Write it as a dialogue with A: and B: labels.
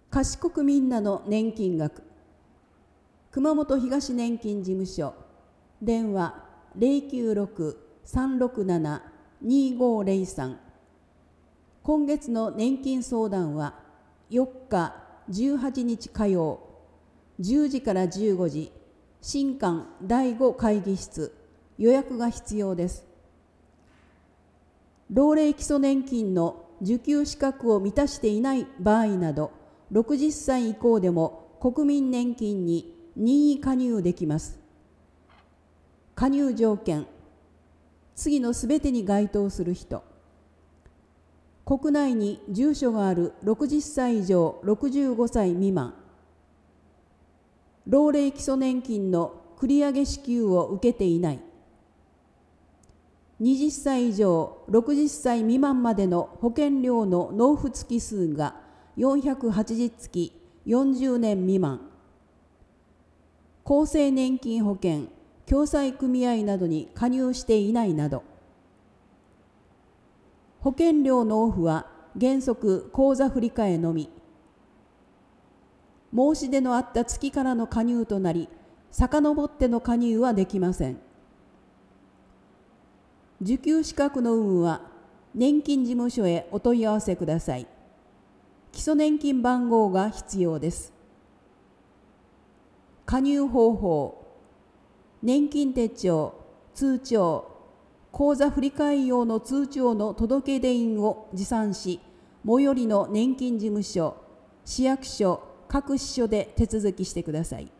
A: 賢くみんなの年金額。熊本東年金事務所。電話096-367-2503。今月の年金相談は4日18日火曜10時から15時、新館第5会議室。予約が必要です。老齢基礎年金の受給資格を満たしていない場合など、60歳以降でも国民年金に任意加入できます。加入条件、次のすべてに該当する人。国内に住所がある60歳以上65歳未満。老齢基礎年金の繰り上げ支給を受けていない。20歳以上60歳未満までの保険料の納付月数が480月40年未満。厚生年金保険共済組合などに加入していないなど。保険料納付は原則口座振替のみ。申し出のあった月からの加入となり、遡っての加入はできません。受給資格の有無は年金事務所へお問い合わせください。基礎年金番号が必要です。加入方法、年金手帳、通帳、口座振替用の通帳の届出印を持参し、最寄りの年金事務所、市役所、各支所で手続きしてください。